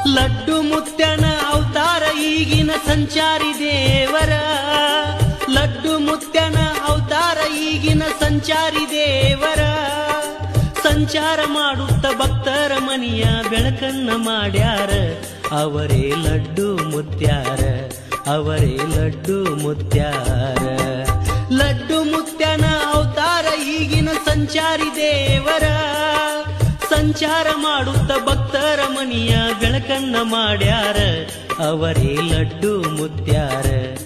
ಲಡ್ಡು ಮುತ್ಯನ ಅವತಾರ ಈಗಿನ ಸಂಚಾರಿ ದೇವರ. ಲಡ್ಡು ಮುತ್ಯನ ಅವತಾರ ಈಗಿನ ಸಂಚಾರಿ ದೇವರ. ಸಂಚಾರ ಮಾಡುತ್ತ ಭಕ್ತರ ಮನಿಯ ಬೆಳಕನ್ನ ಮಾಡ್ಯಾರ. ಅವರೇ ಲಡ್ಡು ಮುತ್ಯಾರ, ಅವರೇ ಲಡ್ಡು ಮುತ್ಯಾರ. ಲಡ್ಡು ಮುತ್ಯನ ಅವತಾರ ಈಗಿನ ಸಂಚಾರಿ ದೇವರ. ಸಂಚಾರ ಮಾಡುತ್ತ ಭಕ್ತರ ಮನಿಯ ಬೆಳಕನ್ನ ಮಾಡ್ಯಾರ. ಅವರೇ ಲಡ್ಡು ಮುತ್ಯಾರ.